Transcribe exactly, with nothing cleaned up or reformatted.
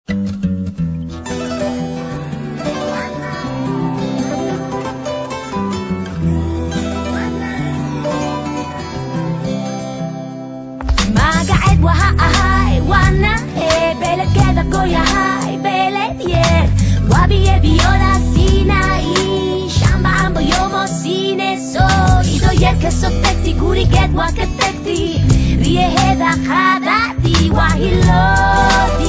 Softetti, guri get waketetti, riehe da khadati wahilot.